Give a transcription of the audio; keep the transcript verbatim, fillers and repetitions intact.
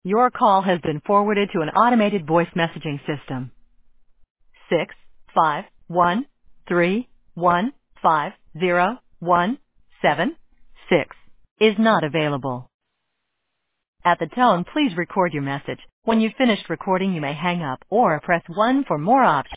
Your call has been forwarded to an automated voice messaging system. Six five one three one five zero one seven six is not available. At the tone, please record your message. When you've finished recording, you may hang up or press one for more options.